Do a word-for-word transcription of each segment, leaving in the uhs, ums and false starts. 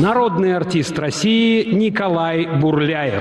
народный артист России Николай Бурляев.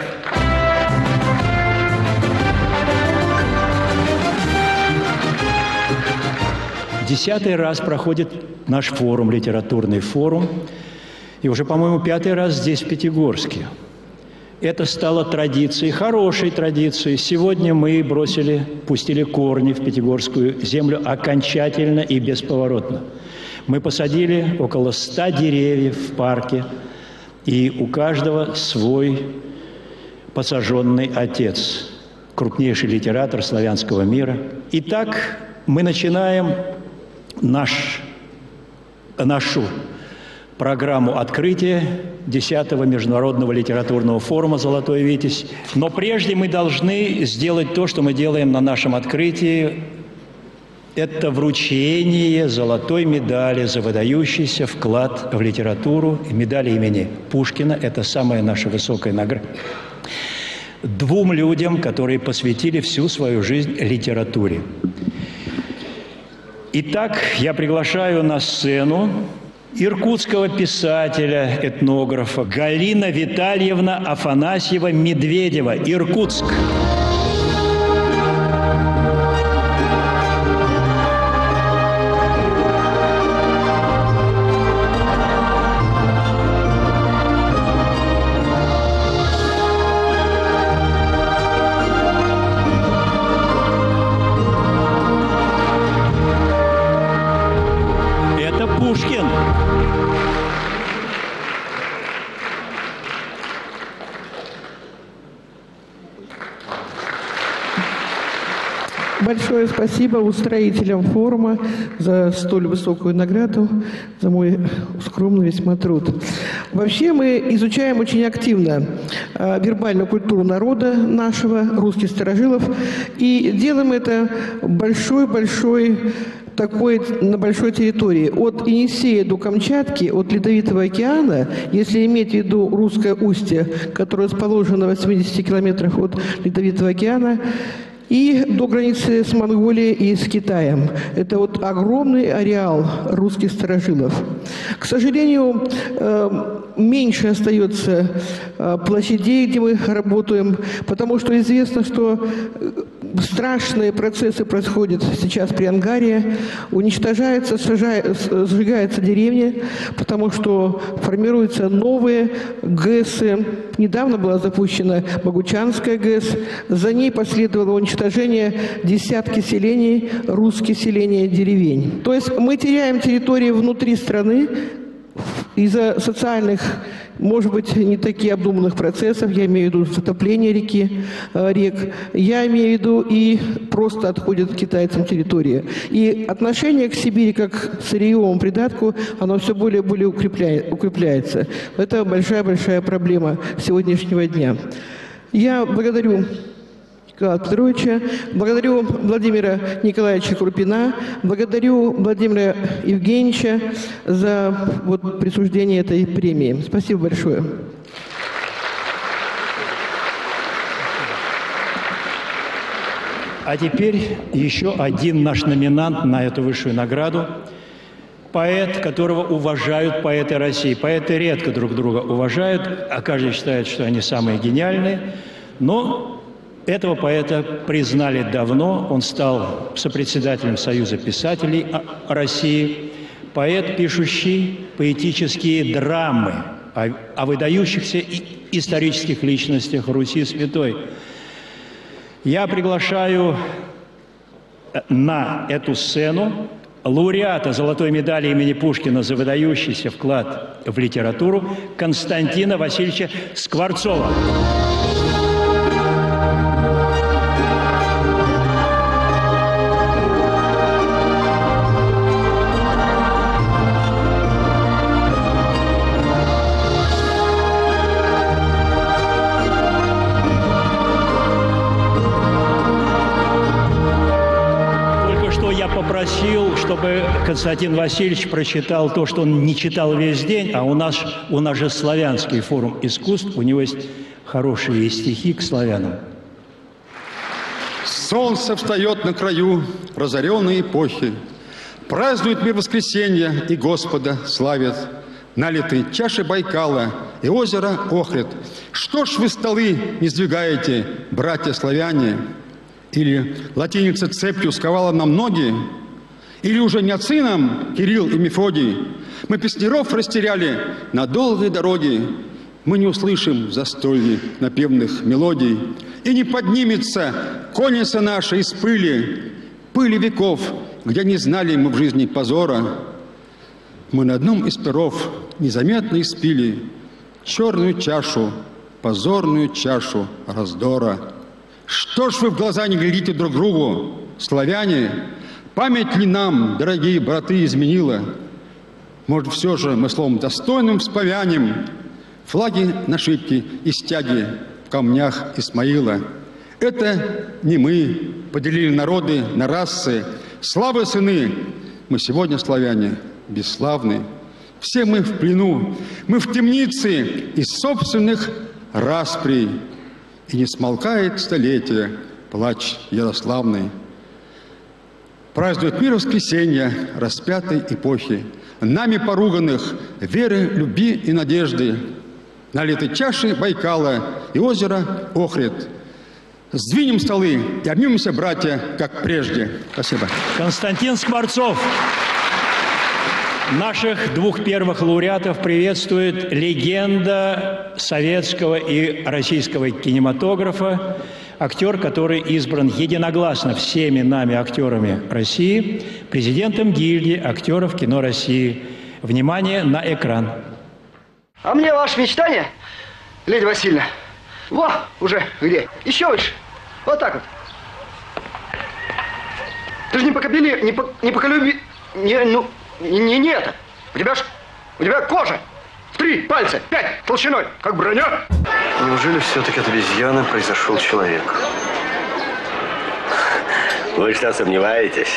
Десятый раз проходит наш форум, литературный форум, и уже, по-моему, пятый раз здесь, в Пятигорске. Это стало традицией, хорошей традицией. Сегодня мы бросили, пустили корни в пятигорскую землю окончательно и бесповоротно. Мы посадили около ста деревьев в парке, и у каждого свой посаженный отец, крупнейший литератор славянского мира. Итак, мы начинаем наш, нашу программу открытия десятого международного литературного форума «Золотой Витязь». Но прежде мы должны сделать то, что мы делаем на нашем открытии. Это вручение золотой медали за выдающийся вклад в литературу, медали имени Пушкина. Это самая наша высокая награда. Двум людям, которые посвятили всю свою жизнь литературе. Итак, я приглашаю на сцену иркутского писателя, этнографа Галина Витальевна Афанасьева-Медведева, Иркутск. Это Пушкин. Большое спасибо устроителям форума за столь высокую награду, за мой скромный весьма труд. Вообще мы изучаем очень активно э, вербальную культуру народа нашего, русских старожилов, и делаем это большой-большой такой, на большой территории. От Енисея до Камчатки, от Ледовитого океана, если иметь в виду русское устье, которое расположено в восьмидесяти километрах от Ледовитого океана, и до границы с Монголией и с Китаем. Это вот огромный ареал русских старожилов. К сожалению, меньше остается площадей, где мы работаем, потому что известно, что страшные процессы происходят сейчас при Ангаре. Уничтожаются, сжигаются деревни, потому что формируются новые ГЭСы. Недавно была запущена Богучанская ГЭС. За ней последовало уничтожение десятки селений, русских селений, деревень. То есть мы теряем территории внутри страны из-за социальных, может быть, не таких обдуманных процессов, я имею в виду затопление реки, рек, я имею в виду и просто отходит китайцам территория. И отношение к Сибири как к сырьевому придатку, оно все более и более укрепляется. Это большая-большая проблема сегодняшнего дня. Я благодарю Николая Петровича, благодарю Владимира Николаевича Крупина, благодарю Владимира Евгеньевича за вот, присуждение этой премии. Спасибо большое. А теперь еще один наш номинант на эту высшую награду. Поэт, которого уважают поэты России. Поэты редко друг друга уважают, а каждый считает, что они самые гениальные. Но этого поэта признали давно. Он стал сопредседателем Союза писателей России. Поэт, пишущий поэтические драмы о, о выдающихся исторических личностях Руси Святой. Я приглашаю на эту сцену лауреата золотой медали имени Пушкина за выдающийся вклад в литературу Константина Васильевича Скворцова. Попросил, чтобы Константин Васильевич прочитал то, что он не читал весь день, а у нас, у нас же славянский форум искусств, у него есть хорошие стихи к славянам. Солнце встает на краю разоренной эпохи, празднует мир воскресенья и Господа славит. налиты чаши Байкала и озеро Охрид. Что ж вы столы не сдвигаете, братья-славяне? Или латиница цепью сковала нам ноги? Или уже не отцы нам, Кирилл и Мефодий? Мы песняров растеряли на долгой дороге. Мы не услышим в застолье напевных мелодий. И не поднимется конница наша из пыли, пыли веков, где не знали мы в жизни позора. Мы на одном из перов незаметно испили черную чашу, позорную чашу раздора. Что ж вы в глаза не глядите друг другу, славяне? Память ли нам, дорогие браты, изменила? Может, все же мы словом достойным вспомянем флаги нашивки и стяги в камнях Исмаила. Это не мы поделили народы на расы. Славы сыны, мы сегодня, славяне, бесславны. Все мы в плену, мы в темнице из собственных расприй. И не смолкает столетие плач Ярославный. Празднует мир воскресенья распятой эпохи, нами поруганных веры, любви и надежды, налиты чаши Байкала и озера Охрид. Сдвинем столы и обнимемся, братья, как прежде. Спасибо. Константин Скворцов. Наших двух первых лауреатов приветствует легенда советского и российского кинематографа, актер, который избран единогласно всеми нами, актерами России, президентом гильдии актеров кино России. Внимание на экран. А мне ваше мечтание, Лидия Васильевна, во, уже где? Еще выше. Вот так вот. Ты же не по кабеле, не по, не по колюбе, не, ну, не, не, не это. У тебя ж, у тебя кожа. В три пальца, пять толщиной, как броня. Неужели все-таки от обезьяны произошел человек? Вы что, сомневаетесь?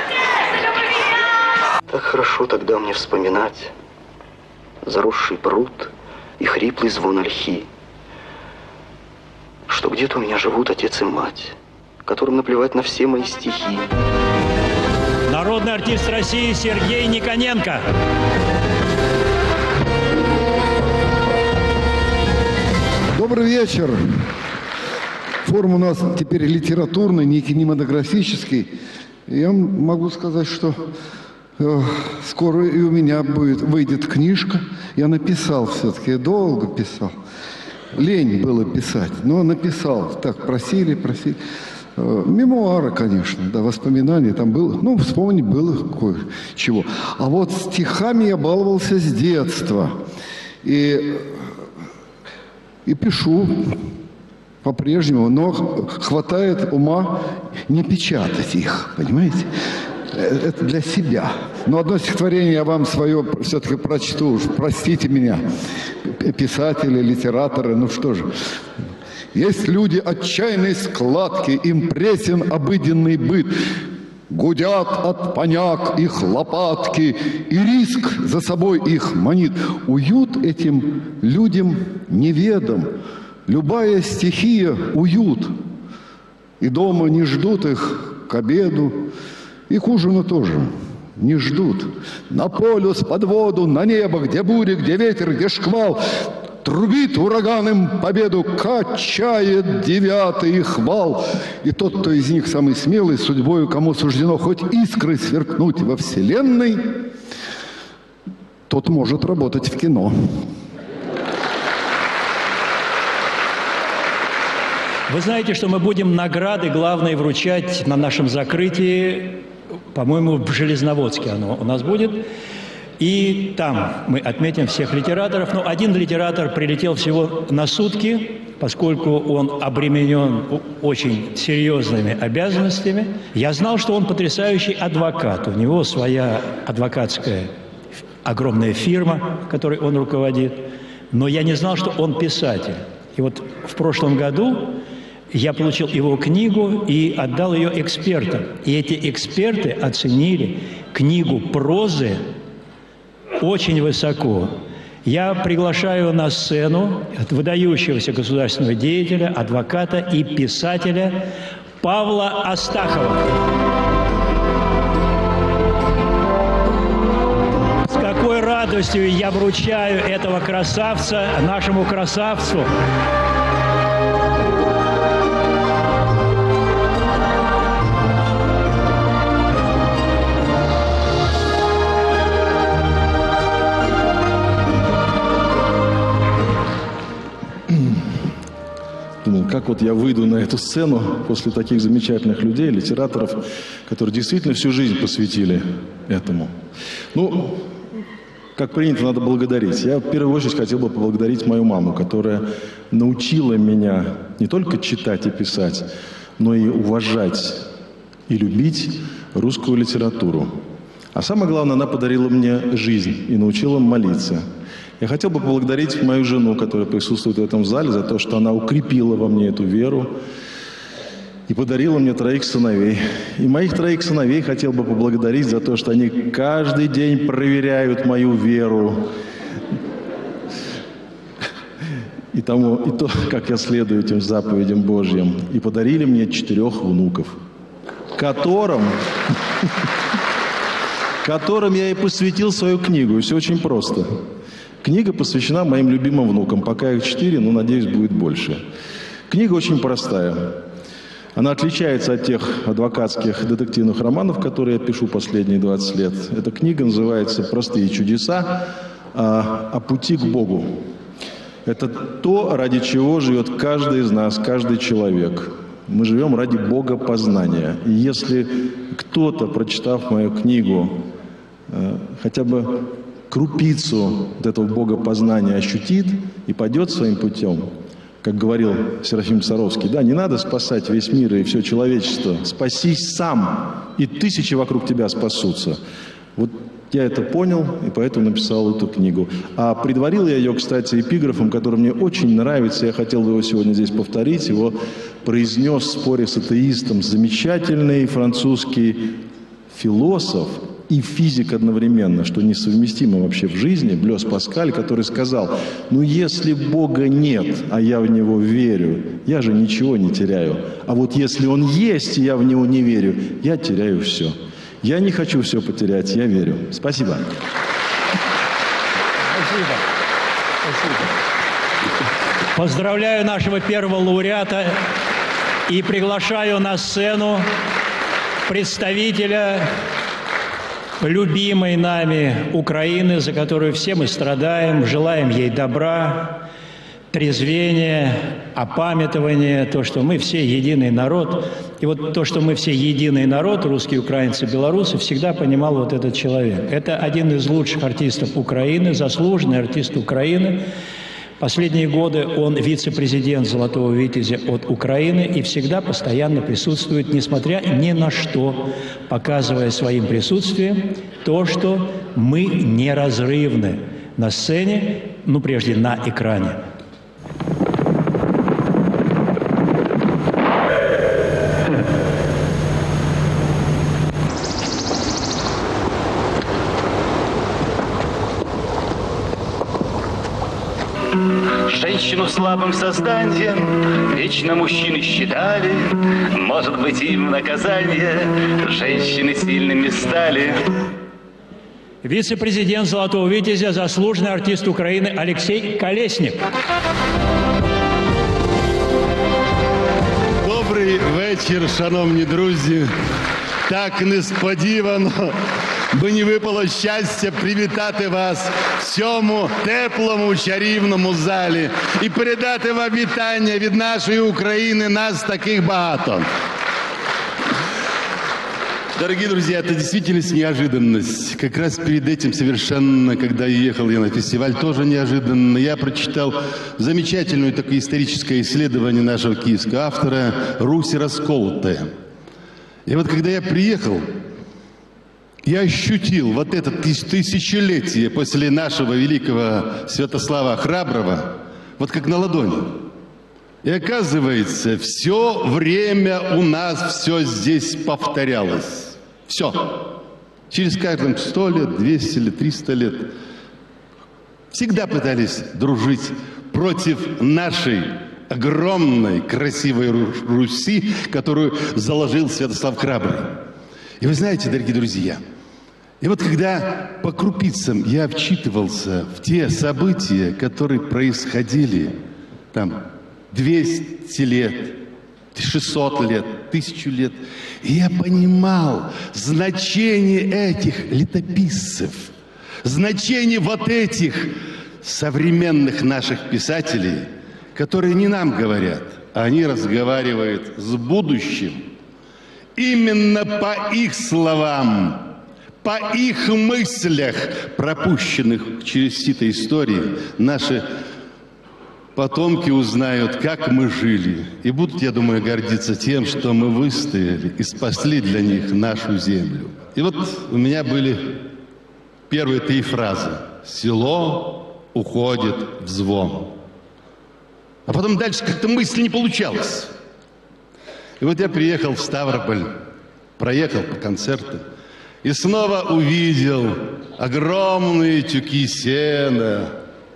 Так хорошо тогда мне вспоминать заросший пруд и хриплый звон ольхи, что где-то у меня живут отец и мать, которым наплевать на все мои стихи. Народный артист России Сергей Никоненко. Добрый вечер. Форум у нас теперь литературный, не кинематографический. Я могу сказать, что э, скоро и у меня будет, выйдет книжка. Я написал все-таки, я долго писал. Лень было писать, но написал. Так, просили, просили. Э, мемуары, конечно, да, воспоминания там было. Ну, вспомнить было кое-чего. А вот стихами я баловался с детства. И... И пишу по-прежнему, но хватает ума не печатать их, понимаете? Это для себя. Но одно стихотворение я вам свое все-таки прочту. Простите меня, писатели, литераторы, ну что же. Есть люди отчаянной складки, им пресен обыденный быт. Гудят от поняк их лопатки, и риск за собой их манит. Уют этим людям неведом, любая стихия — уют. И дома не ждут их к обеду, и к ужину тоже не ждут. На полюс, под воду, на небо, где буря, где ветер, где шквал, трубит ураган им победу, качает девятый их вал. И тот, кто из них самый смелый, судьбою, кому суждено хоть искры сверкнуть во вселенной, тот может работать в кино. Вы знаете, что мы будем награды главные вручать на нашем закрытии, по-моему, в Железноводске оно у нас будет. И там мы отметим всех литераторов. Но один литератор прилетел всего на сутки, поскольку он обременен очень серьезными обязанностями. Я знал, что он потрясающий адвокат. У него своя адвокатская огромная фирма, которой он руководит. Но я не знал, что он писатель. И вот в прошлом году я получил его книгу и отдал ее экспертам. И эти эксперты оценили книгу прозы очень высоко. Я приглашаю на сцену выдающегося государственного деятеля, адвоката и писателя Павла Астахова. С какой радостью я вручаю этого красавца нашему красавцу. Думал, как вот я выйду на эту сцену после таких замечательных людей, литераторов, которые действительно всю жизнь посвятили этому. Ну, как принято, надо благодарить. Я в первую очередь хотел бы поблагодарить мою маму, которая научила меня не только читать и писать, но и уважать и любить русскую литературу. А самое главное, она подарила мне жизнь и научила молиться. Я хотел бы поблагодарить мою жену, которая присутствует в этом зале, за то, что она укрепила во мне эту веру и подарила мне троих сыновей. И моих троих сыновей хотел бы поблагодарить за то, что они каждый день проверяют мою веру и, тому, и то, как я следую этим заповедям Божьим. И подарили мне четырех внуков, которым... которым я и посвятил свою книгу. И все очень просто. Книга посвящена моим любимым внукам. Пока их четыре, но, надеюсь, будет больше. Книга очень простая. Она отличается от тех адвокатских детективных романов, которые я пишу последние двадцать лет. Эта книга называется «Простые чудеса о, о пути к Богу». Это то, ради чего живет каждый из нас, каждый человек. Мы живем ради богопознания. И если кто-то, прочитав мою книгу, хотя бы крупицу вот этого богопознания ощутит и пойдет своим путем, как говорил Серафим Саровский, да, не надо спасать весь мир и все человечество, спасись сам, и тысячи вокруг тебя спасутся. Вот я это понял, и поэтому написал эту книгу. А предварил я ее, кстати, эпиграфом, который мне очень нравится, я хотел бы его сегодня здесь повторить, его произнес в споре с атеистом замечательный французский философ и физик одновременно, что несовместимо вообще в жизни, Блёс Паскаль, который сказал: ну если Бога нет, а я в Него верю, я же ничего не теряю. А вот если Он есть, и я в Него не верю, я теряю все. Я не хочу все потерять, я верю. Спасибо. Спасибо. Спасибо. Поздравляю нашего первого лауреата и приглашаю на сцену представителя любимой нами Украины, за которую все мы страдаем, желаем ей добра, трезвения, опамятования, то, что мы все единый народ. И вот то, что мы все единый народ, русские, украинцы, белорусы, всегда понимал вот этот человек. Это один из лучших артистов Украины, заслуженный артист Украины. Последние годы он вице-президент «Золотого витязя» от Украины и всегда постоянно присутствует, несмотря ни на что, показывая своим присутствием то, что мы неразрывны на сцене, ну, прежде на экране. Женщину слабым созданием вечно мужчины считали. Может быть, им наказание женщины сильными стали. Вице-президент «Золотого витязя», заслуженный артист Украины Алексей Колесник. Добрий вечір, шановні друзі. Так несподівано мені випало щастя привітати вас в цьому теплому, чарівному залі і передати вам вітання від нашої України, нас таких багато. Дорогие друзья, это действительно неожиданность. Как раз перед этим совершенно, когда ехал я на фестиваль, тоже неожиданно, я прочитал замечательное такое историческое исследование нашего киевского автора «Русь расколотая». И вот когда я приехал, я ощутил вот это тысячелетие после нашего великого Святослава Храброго, вот как на ладони. И оказывается, все время у нас все здесь повторялось. Все. Через каждым сто лет, двести лет, триста лет. Всегда пытались дружить против нашей огромной, красивой Руси, которую заложил Святослав Храбрый. И вы знаете, дорогие друзья, И вот когда по крупицам я вчитывался в те события, которые происходили там двести лет, шестьсот лет, тысячу лет, и я понимал значение этих летописцев, значение вот этих современных наших писателей, которые не нам говорят, а они разговаривают с будущим. Именно по их словам, по их мыслях, пропущенных через сито истории, наши потомки узнают, как мы жили. И будут, я думаю, гордиться тем, что мы выстояли и спасли для них нашу землю. И вот у меня были первые три фразы. «Село уходит в звон». А потом дальше как-то мысль не получалась. И вот я приехал в Ставрополь, проехал по концерту, и снова увидел огромные тюки сена,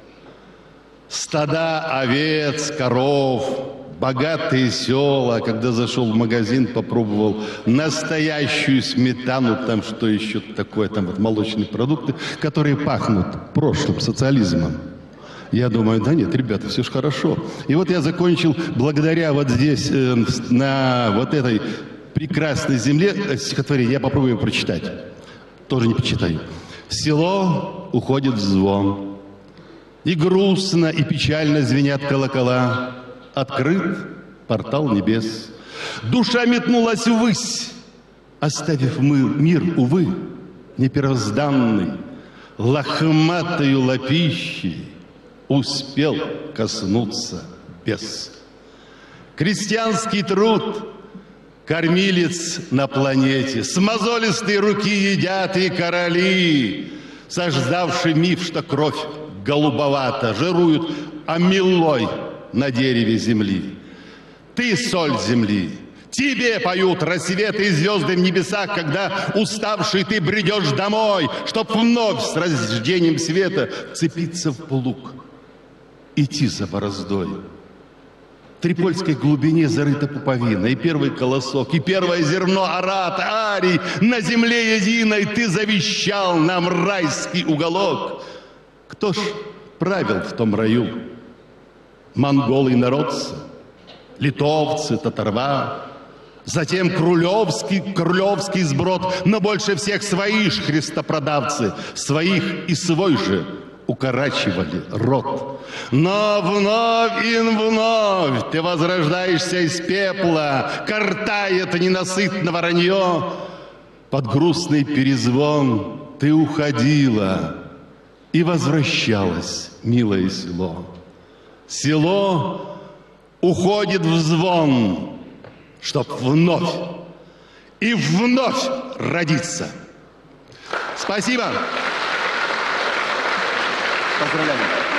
стада овец, коров, богатые села. Когда зашел в магазин, попробовал настоящую сметану, там что еще такое, там вот молочные продукты, которые пахнут прошлым социализмом. Я думаю, да нет, ребята, все же хорошо. И вот я закончил благодаря вот здесь, э, на вот этой прекрасной земле, стихотворение, я попробую его прочитать. Тоже не почитаю. «Село уходит в звон, и грустно, и печально звенят колокола. Открыт портал небес. Душа метнулась ввысь, оставив мир, мир, увы, непервозданный, лохматою лапищей успел коснуться бес. Крестьянский труд, кормилец на планете, с мозолистой руки едят и короли, сождавший миф, что кровь голубовата, жируют омелой на дереве земли. Ты соль земли, тебе поют рассветы и звезды в небесах, когда уставший ты бредешь домой, чтоб вновь с рождением света вцепиться в плуг, идти за бороздой. В Трипольской глубине зарыта пуповина, и первый колосок, и первое зерно арат, арий, на земле единой ты завещал нам райский уголок. Кто ж правил в том раю? Монголы и народцы, литовцы, татарва, затем Крулевский, Крулевский сброд, но больше всех свои ж христопродавцы, своих и свой же укорачивали рот. Но вновь и вновь ты возрождаешься из пепла, картает ненасытно воронье. Под грустный перезвон ты уходила и возвращалась, милое село. Село уходит в звон, чтоб вновь и вновь родиться. Спасибо. Поздравляю.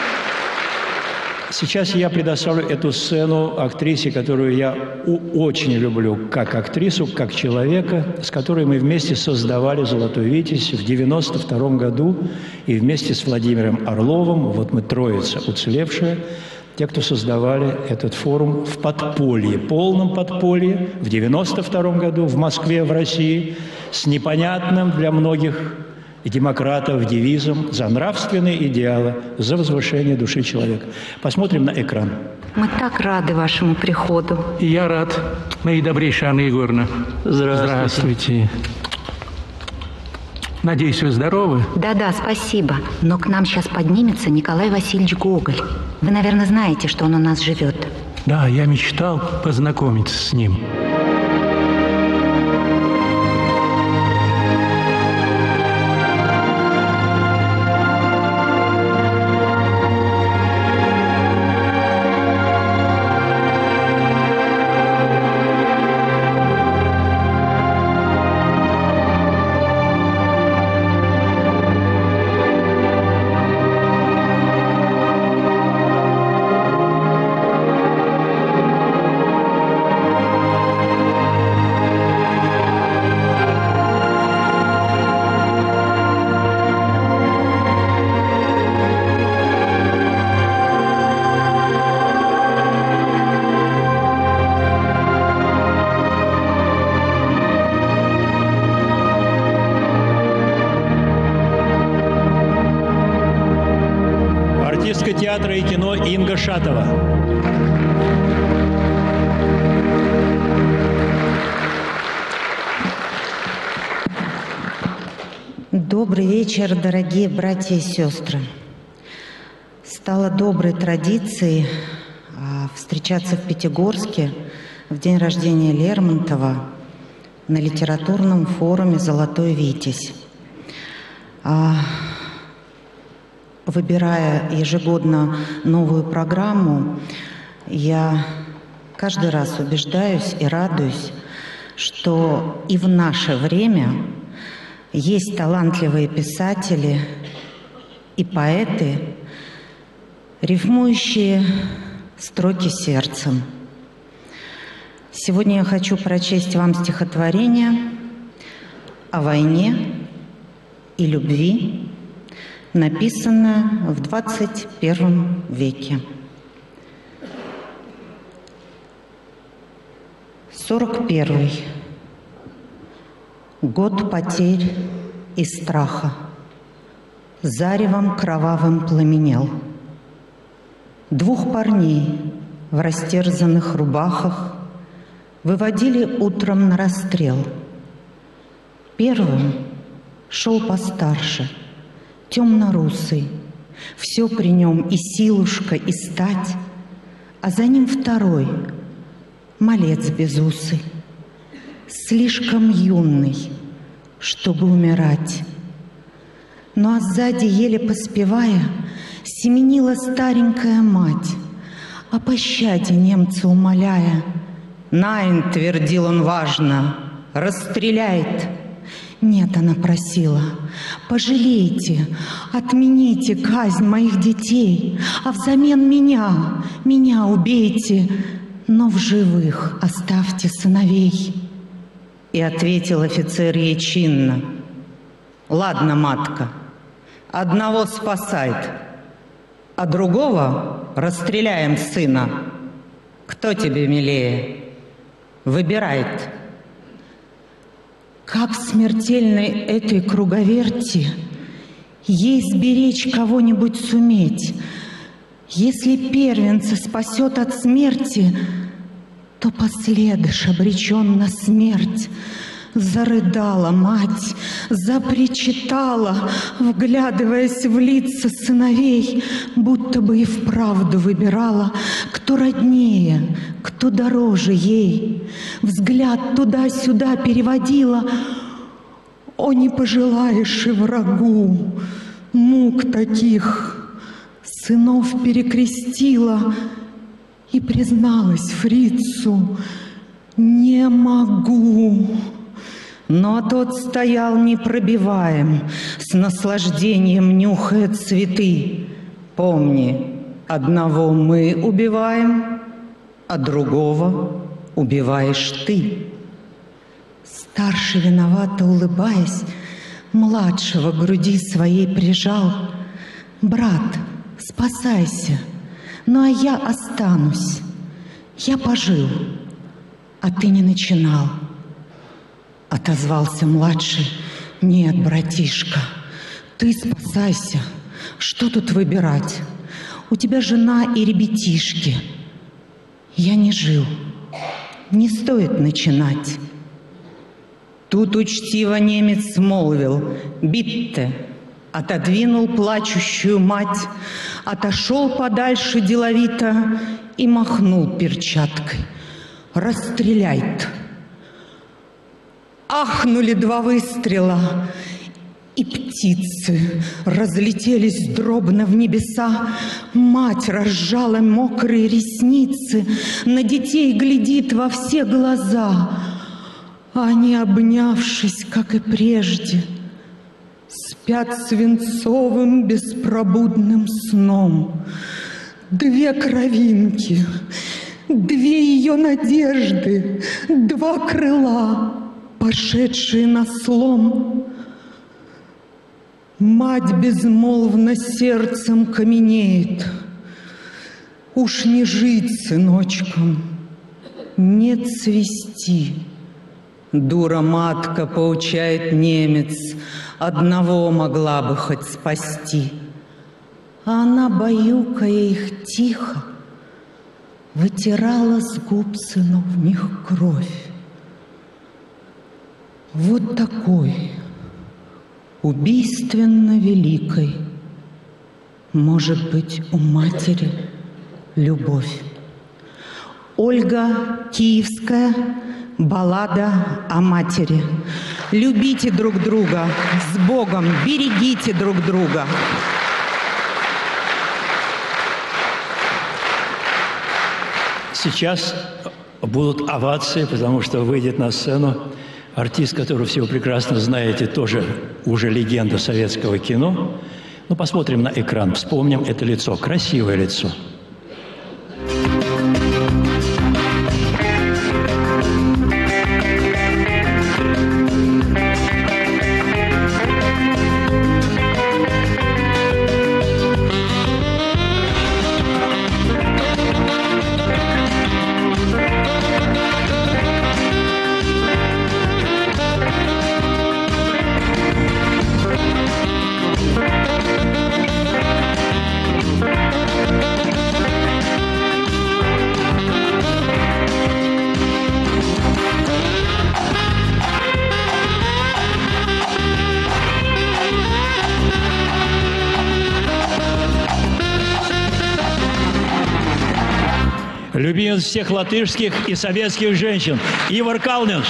Сейчас я предоставлю эту сцену актрисе, которую я очень люблю как актрису, как человека, с которой мы вместе создавали «Золотой Витязь» в девяносто втором году, и вместе с Владимиром Орловым, вот мы троица уцелевшая, те, кто создавали этот форум в подполье, полном подполье, в девяносто втором году в Москве, в России, с непонятным для многих и демократов девизом «За нравственные идеалы, за возвышение души человека». Посмотрим на экран. Мы так рады вашему приходу. И я рад, наидобрейшая Анна Егоровна. Здравствуйте. Здравствуйте. Надеюсь, вы здоровы? Да-да, спасибо. Но к нам сейчас поднимется Николай Васильевич Гоголь. Вы, наверное, знаете, что он у нас живет. Да, я мечтал познакомиться с ним. театра и кино Инга Шатова. Добрый вечер, дорогие братья и сестры. Стало доброй традицией встречаться в Пятигорске в день рождения Лермонтова на литературном форуме «Золотой Витязь». Выбирая ежегодно новую программу, я каждый раз убеждаюсь и радуюсь, что и в наше время есть талантливые писатели и поэты, рифмующие строки сердцем. Сегодня я хочу прочесть вам стихотворение о войне и любви, написанное в двадцать первом веке. сорок первый. Год потерь и страха. Заревом кровавым пламенел. Двух парней в растерзанных рубахах выводили утром на расстрел. Первым шел постарше, темно-русый, все при нем и силушка, и стать, а за ним второй, малец безусый, слишком юный, чтобы умирать. Ну а сзади, еле поспевая, семенила старенькая мать, о пощаде немца умоляя. «Найн», — твердил он важно, — «расстреляет». «Нет», — она просила, — «пожалейте, отмените казнь моих детей, а взамен меня, меня убейте, но в живых оставьте сыновей». И ответил офицер ей чинно: «Ладно, матка, одного спасает, а другого расстреляем сына. Кто тебе милее? Выбирает». Как в смертельной этой круговерти ей сберечь кого-нибудь суметь? Если первенца спасет от смерти, то последыш обречен на смерть. Зарыдала мать, запричитала, вглядываясь в лица сыновей, будто бы и вправду выбирала, кто роднее, кто дороже ей. Взгляд туда-сюда переводила. О, не пожелаешь и врагу мук таких. Сынов перекрестила и призналась фрицу: не могу. Но тот стоял непробиваем, с наслаждением нюхая цветы. Помни, одного мы убиваем, а другого убиваешь ты. Старший, виновато улыбаясь, младшего к груди своей прижал. «Брат, спасайся, ну а я останусь. Я пожил, а ты не начинал». Отозвался младший: «Нет, братишка, ты спасайся. Что тут выбирать? У тебя жена и ребятишки». Я не жил. Не стоит начинать. Тут учтиво немец молвил: «Битте», отодвинул плачущую мать, отошел подальше деловито и махнул перчаткой: «Расстреляй-то». Ахнули два выстрела, и птицы разлетелись дробно в небеса. Мать разжала мокрые ресницы, на детей глядит во все глаза. Они, обнявшись, как и прежде, спят свинцовым беспробудным сном. Две кровинки, две ее надежды, два крыла, пошедшие на слом. Мать безмолвно сердцем каменеет. Уж не жить сыночкам, не цвести. Дура-матка, поучает немец, одного могла бы хоть спасти. а она, баюкая их тихо, вытирала с губ сыновних кровь. Вот такой, убийственно великой, может быть у матери любовь. Ольга Киевская, баллада о матери. Любите друг друга, с Богом, берегите друг друга. Сейчас будут овации, потому что выйдет на сцену артист, которого все вы прекрасно знаете, тоже уже легенда советского кино. Ну, посмотрим на экран, вспомним это лицо, красивое лицо. Любимец всех латышских и советских женщин Ивар Калнинш.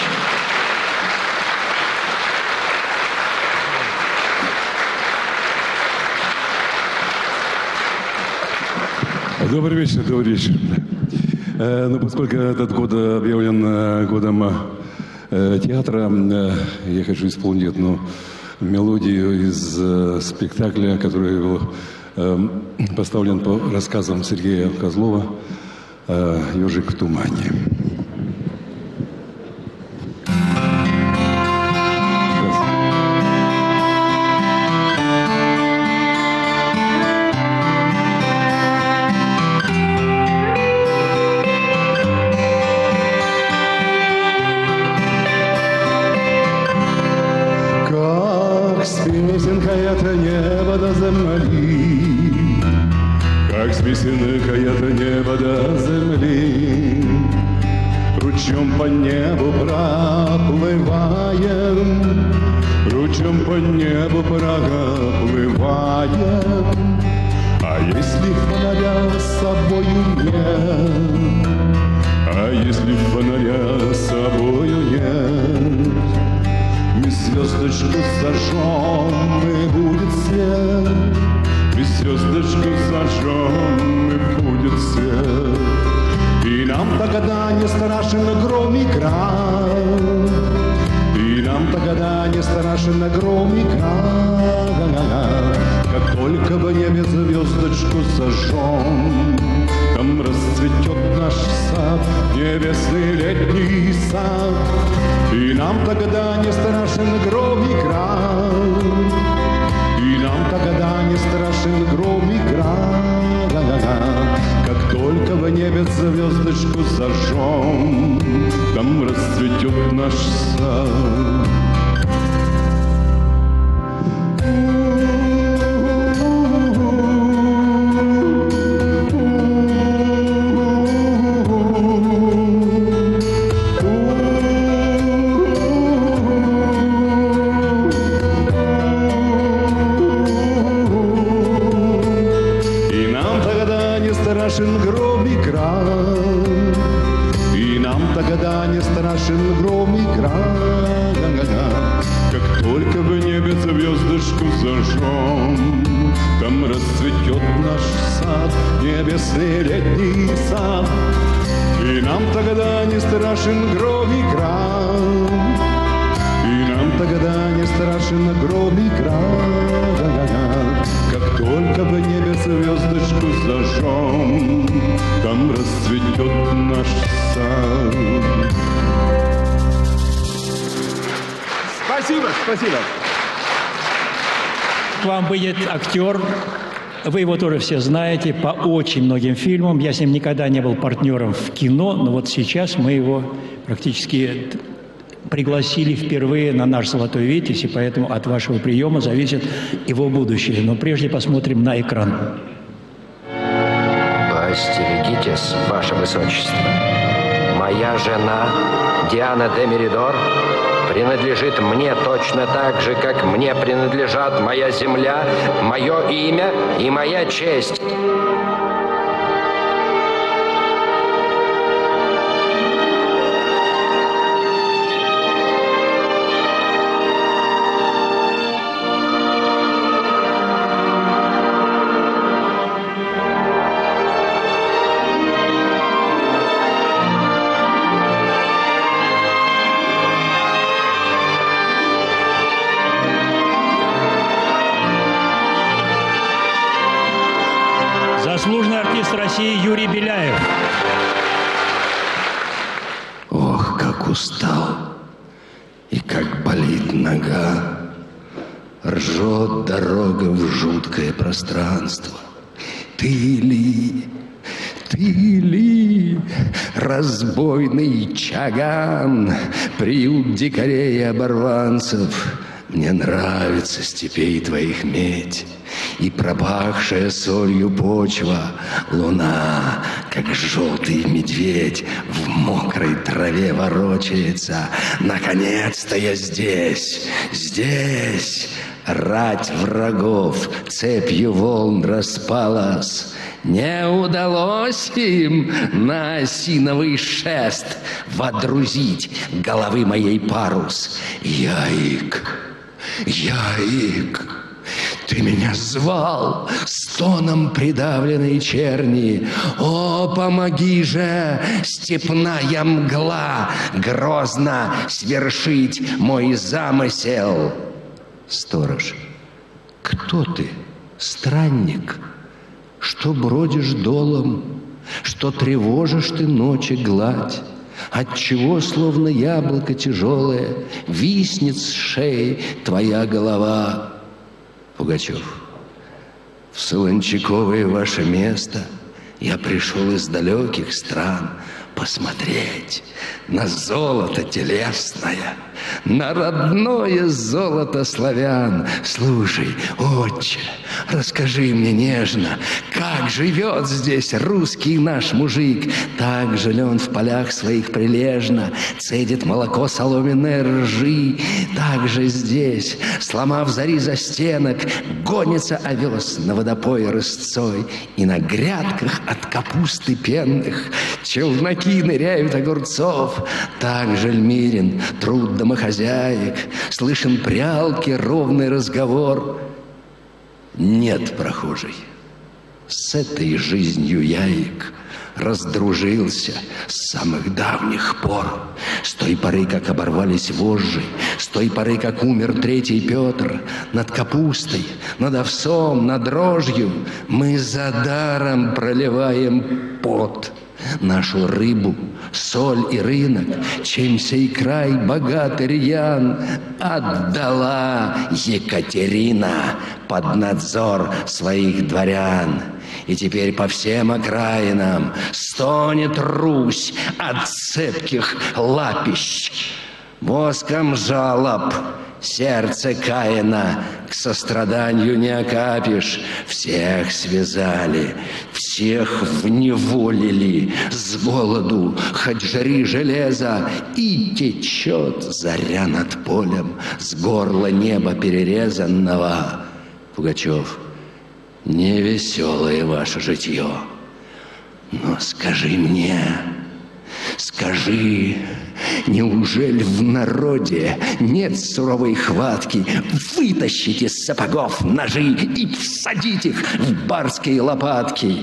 Добрый вечер, добрый вечер. Э, ну, поскольку этот год объявлен э, годом э, театра, э, я хочу исполнить одну мелодию из э, спектакля, который был э, поставлен по рассказам Сергея Козлова «Ежик в тумане». Как с песенкой от неба до земли, как с песенкой от неба до земли, ручьем по небу проплываем, ручьем по небу проплываем. А если фонаря с собою нет, а если фонаря с собою нет, мы звездочку зажжем, и будет свет. И звездочку зажжем, и будет свет. И нам тогда не страшен гром и град, и нам тогда не страшен гром и град. Как только в небе звездочку зажжем, там расцветет наш сад, небесный летний сад. И нам тогда не страшен гром и град, и нам тогда не страшен гром и град. Как только в небе звездочку зажжем, там расцветет наш сад. Страшен гром и град, и нам тогда не страшен гром и град. Как только в небе звездочку зажжем, там расцветет наш сад, небесный летний сад. И нам тогда не страшен гром и град, и нам тогда не страшен гром и град. Как только в небе звездочку зажжем, там расцветет наш сад. Спасибо, спасибо. К вам выйдет актер, вы его тоже все знаете, по очень многим фильмам. Я с ним никогда не был партнером в кино, но вот сейчас мы его практически пригласили впервые на наш «Золотой Витязь», и поэтому от вашего приема зависит его будущее. Но прежде посмотрим на экран. Поостерегитесь, ваше высочество. Моя жена Диана де Меридор принадлежит мне точно так же, как мне принадлежат моя земля, мое имя и моя честь. Заслуженный артист России Юрий Беляев. Ох, как устал, и как болит нога. Ржет дорога в жуткое пространство. Ты ли, ты ли, разбойный чаган, приют дикарей и оборванцев? Мне нравится степей твоих медь и пропахшая солью почва, луна, как желтый медведь, в мокрой траве ворочается. Наконец-то я здесь, здесь. Рать врагов цепью волн распалась. Не удалось им на осиновый шест водрузить головы моей парус. Яик, Яик, ты меня звал стоном придавленной черни. О, помоги же, степная мгла, грозно свершить мой замысел. Сторож, кто ты, странник? Что бродишь долом, что тревожишь ты ночи гладь? Отчего, словно яблоко тяжелое, виснет с шеи твоя голова? Пугачев, в Солончаковое ваше место я пришел из далеких стран посмотреть на золото телесное, на родное золото славян. Слушай, отче, расскажи мне нежно, как живет здесь русский наш мужик? Так же ли он в полях своих прилежно цедит молоко соломенной ржи? Так же здесь, сломав зари застенок, гонится овес на водопое рысцой, и на грядках от капусты пенных челноки ныряют огурцов. Так же ль мирен труд домохозяек, слышен прялки ровный разговор? Нет, прохожий, с этой жизнью яик раздружился с самых давних пор. С той поры, как оборвались вожжи, с той поры, как умер третий Петр, над капустой, над овсом, над дрожью мы за даром проливаем пот. Нашу рыбу, соль и рынок, чем сей край богатый рьян, отдала Екатерина под надзор своих дворян. И теперь по всем окраинам стонет Русь от цепких лапищ. Воском жалоб сердце Каина к состраданию не окапишь. Всех связали, всех вневолили, с голоду хоть жри железо, и течет заря над полем с горла неба перерезанного. Пугачев, невеселое ваше житье, но скажи мне, скажи, неужели в народе нет суровой хватки вытащить из сапогов ножи и всадить их в барские лопатки?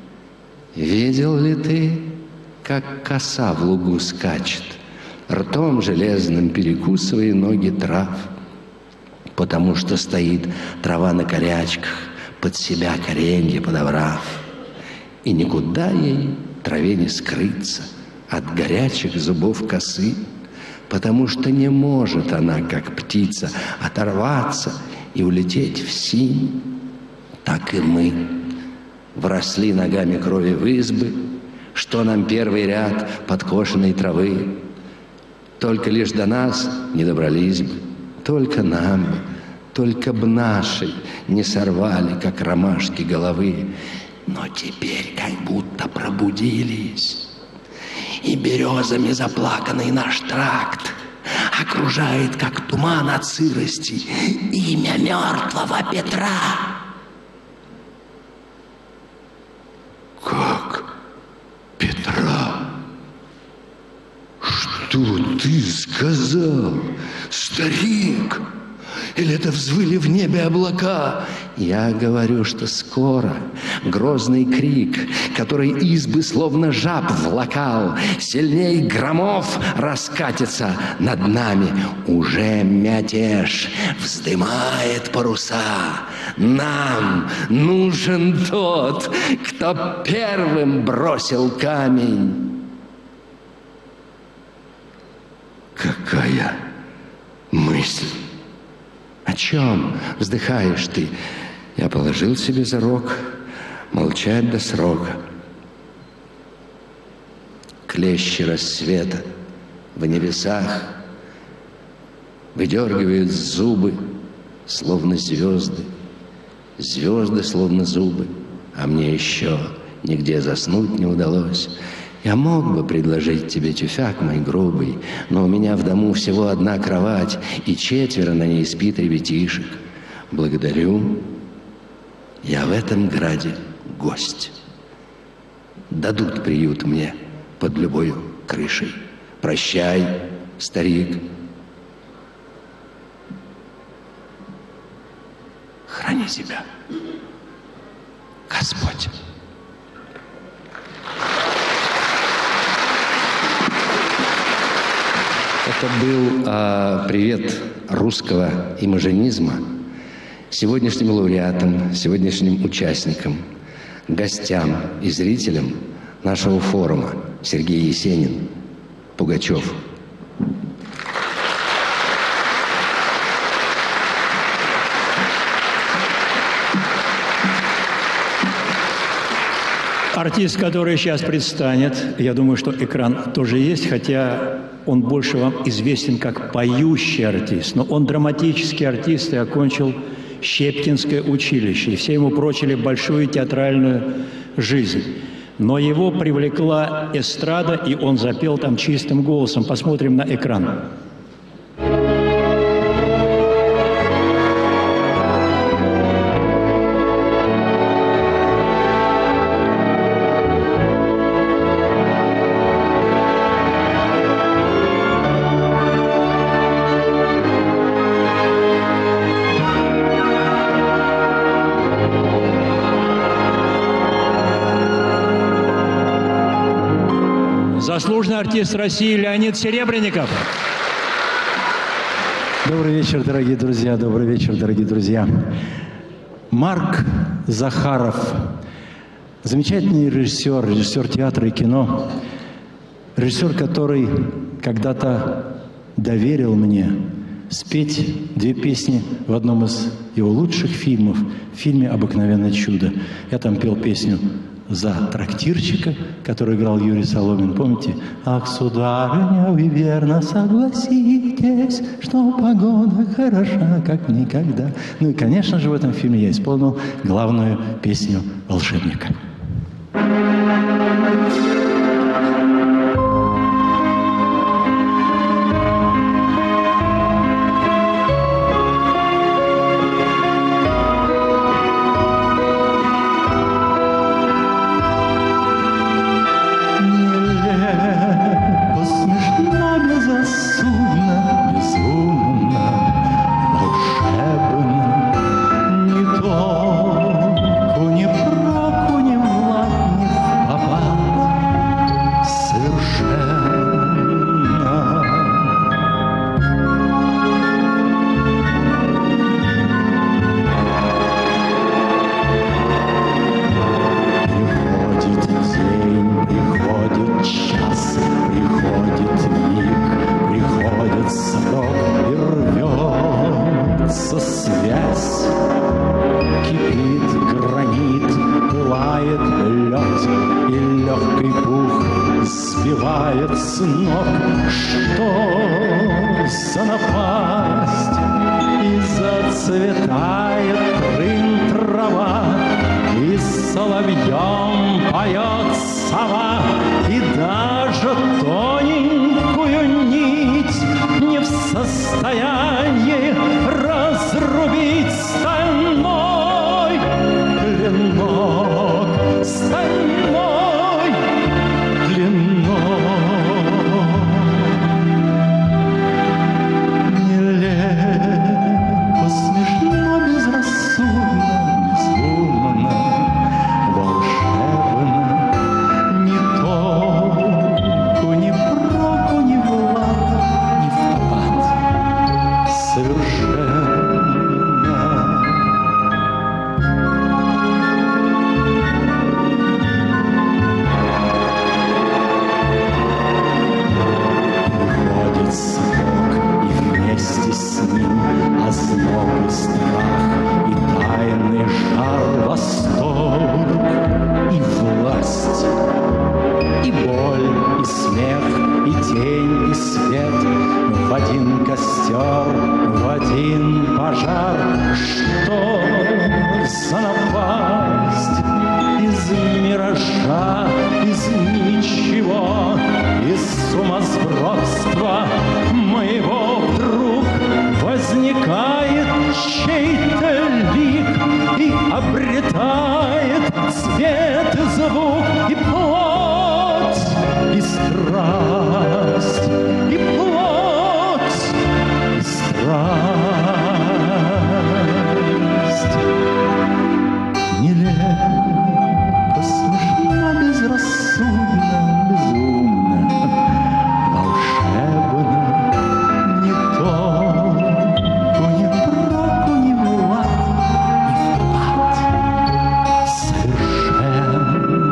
Видел ли ты, как коса в лугу скачет, ртом железным перекусывая ноги трав? Потому что стоит трава на корячках, под себя коренья подобрав, и никуда ей траве не скрыться от горячих зубов косы, потому что не может она, как птица, оторваться и улететь в синь. Так и мы вросли ногами крови в избы, что нам первый ряд подкошенной травы. Только лишь до нас не добрались бы, только нам бы, только б наши не сорвали, как ромашки головы. Но теперь как будто пробудились, и березами заплаканный наш тракт окружает, как туман от сырости, имя мертвого Петра. Как? Петра? Что ты сказал, старик? Или это взвыли в небе облака? Я говорю, что скоро грозный крик, который избы словно жаб влакал, сильней громов раскатится над нами. Уже мятеж вздымает паруса. Нам нужен тот, кто первым бросил камень. Какая мысль? О чем вздыхаешь ты? Я положил себе зарок молчать до срока. Клещи рассвета в небесах выдергивают зубы, словно звезды. Звезды, словно зубы, а мне еще нигде заснуть не удалось. Я мог бы предложить тебе тюфяк мой грубый, но у меня в дому всего одна кровать, и четверо на ней спит ребятишек. Благодарю. Я в этом граде гость. Дадут приют мне под любой крышей. Прощай, старик. Храни себя, Господь. Это был а, привет русского имажинизма сегодняшним лауреатам, сегодняшним участникам, гостям и зрителям нашего форума. Сергей Есенин, Пугачев. Артист, который сейчас предстанет, я думаю, что экран тоже есть, хотя он больше вам известен как поющий артист, но он драматический артист и окончил Щепкинское училище, и все ему прочили большую театральную жизнь. Но его привлекла эстрада, и он запел там чистым голосом. Посмотрим на экран. Заслуженный артист России Леонид Серебренников. Добрый вечер, дорогие друзья, добрый вечер, дорогие друзья. Марк Захаров, замечательный режиссер, режиссер театра и кино, режиссер, который когда-то доверил мне спеть две песни в одном из его лучших фильмов, в фильме «Обыкновенное чудо». Я там пел песню «За трактирщика», который играл Юрий Соломин. Помните? «Ах, сударыня, вы верно согласитесь, что погода хороша, как никогда». Ну и, конечно же, в этом фильме я исполнил главную песню «Волшебника». Ни толку, ни проку, ни сбивает с ног. Что за напасть? И зацветает прын трава, и соловьем поет сова, и даже тоненькую нить не в состоянии разрубить стальной клинок, стальной клинок. Нелепо, смешно, безрассудно, безумно, волшебно, ни толку, ни проку, ни влада, ни впад совершенно. Приходит срок, и вместе с ним озноб и страх, и тайный жар, восторг, и власть, и боль, и смех, и тень, и свет в один костер, в один пожар. Что за напасть? Из миража, из ничего, из сумасбродства моего вдруг возникает чей-то лик и обретает цвет и звук, и плоть, и страсть, и плоть, и страсть. Нелепо, смешно, безрассудно, безумно, волшебно, ни толку, ни проку, ни влад, ни впад совершенно.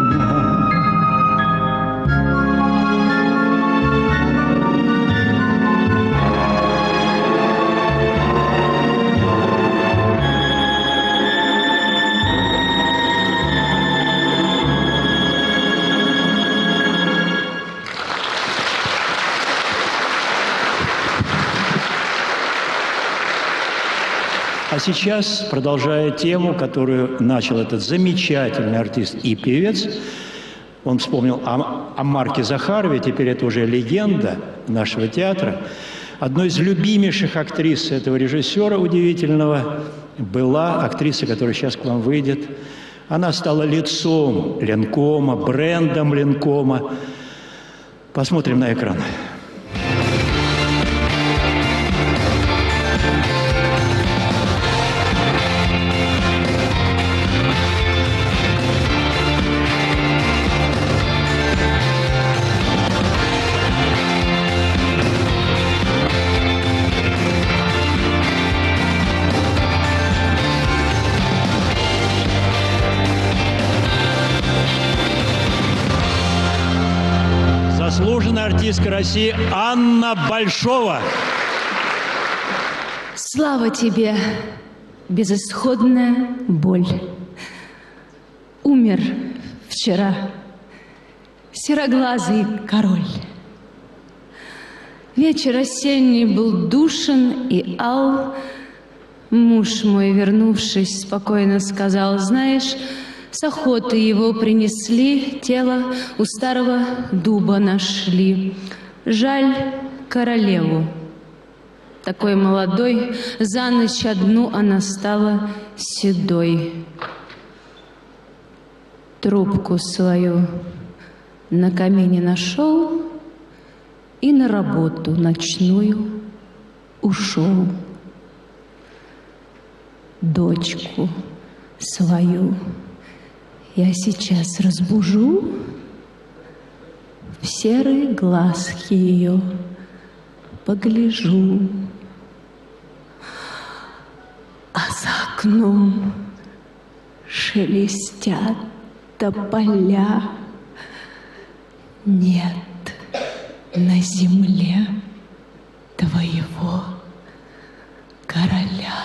А сейчас, продолжая тему, которую начал этот замечательный артист и певец, он вспомнил о, о Марке Захарове, теперь это уже легенда нашего театра. Одной из любимейших актрис этого режиссера удивительного была актриса, которая сейчас к вам выйдет. Она стала лицом Ленкома, брендом Ленкома. Посмотрим на экран. Заслуженная артистка России Анна Большова. Слава тебе, безысходная боль. Умер вчера сероглазый король. Вечер осенний был душен и ал. Муж мой, вернувшись, спокойно сказал: знаешь, с охоты его принесли, тело у старого дуба нашли. Жаль королеву. Такой молодой, за ночь одну она стала седой. Трубку свою на камине нашел и на работу ночную ушел. Дочку свою я сейчас разбужу, в серые глазки ее погляжу. А за окном шелестят тополя. Нет на земле твоего короля.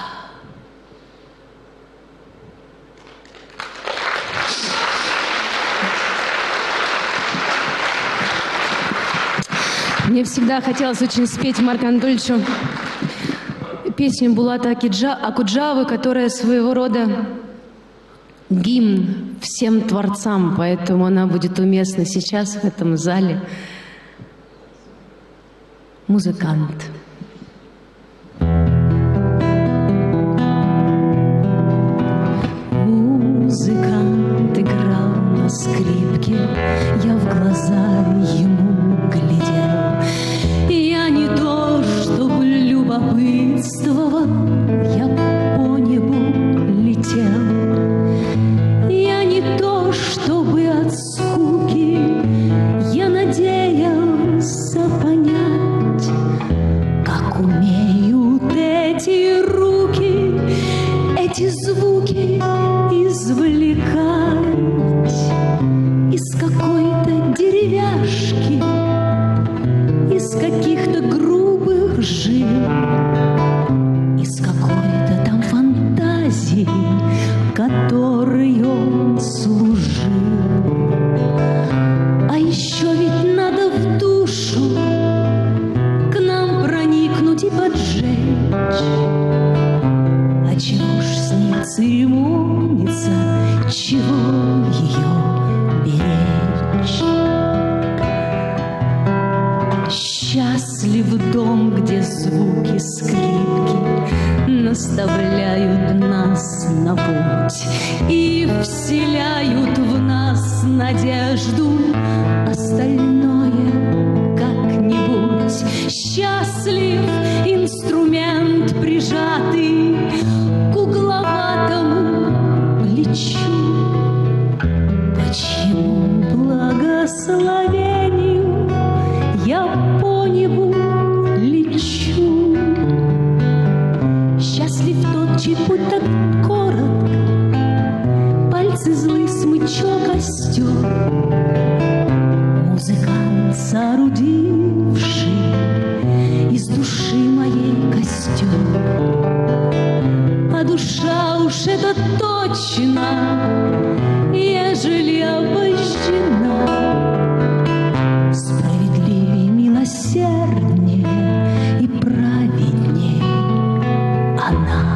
Мне всегда хотелось очень спеть Марку Анатольевичу песню Булата Акиджа- Акуджавы, которая своего рода гимн всем творцам, поэтому она будет уместна сейчас в этом зале. Музыкант. Музыкант играл на скрипке, я в глаза ему глядел. Я не то, чтобы любопытствовал, я по небу летел. Я не то, чтобы от скуки, я надеялся понять, как умеют эти руки, эти звуки извлекать из какой-то деревяшки, из каких-то грубых жил, из какой-то там фантазии, которой он служил. А еще ведь надо в душу к нам проникнуть и поджечь. А чего ж с ней церемониться, чего ее беречь? Счастлив дом, где звуки скрипки наставляют нас на путь и вселяют в нас надежду, остальное как-нибудь. Счастлив инструмент, прижатый к угловатому плечу. Почему благословению я по небу лечу? Счастлив тот, чей путь так короток, пальцы злый смычок остер. Музыкант, соорудивший из души моей костер. А душа уж это точно, ежели обожжена, справедливее, милосерднее и праведней она.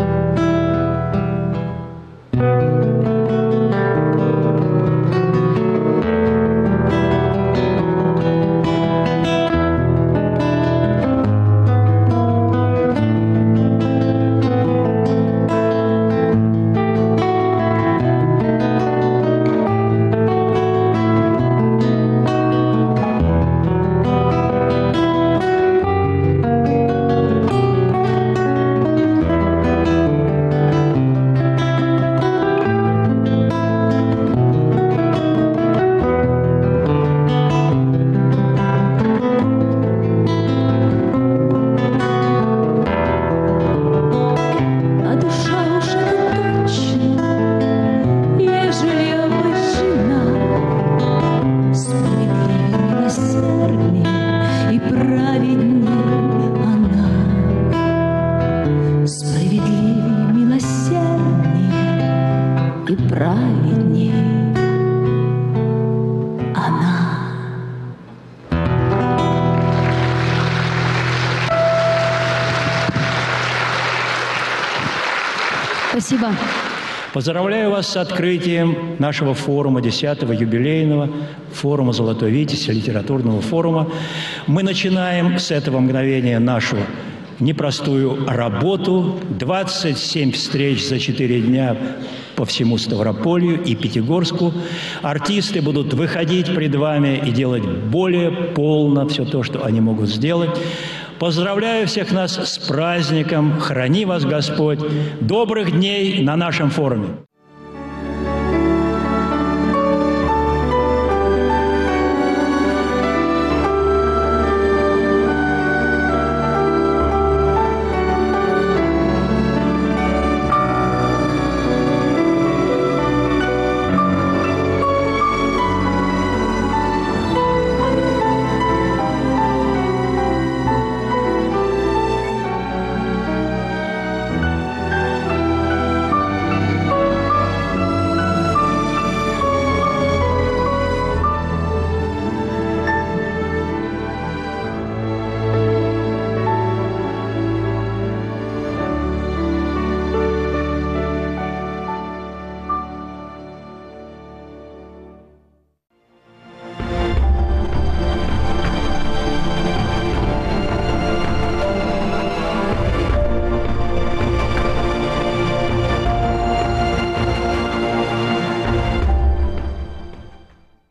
Спасибо. Поздравляю вас с открытием нашего форума, десятого юбилейного форума «Золотой Витязь», литературного форума. Мы начинаем с этого мгновения нашу непростую работу. двадцать семь встреч за четыре дня по всему Ставрополью и Пятигорску. Артисты будут выходить пред вами и делать более полно все то, что они могут сделать. Поздравляю всех нас с праздником. Храни вас Господь. Добрых дней на нашем форуме.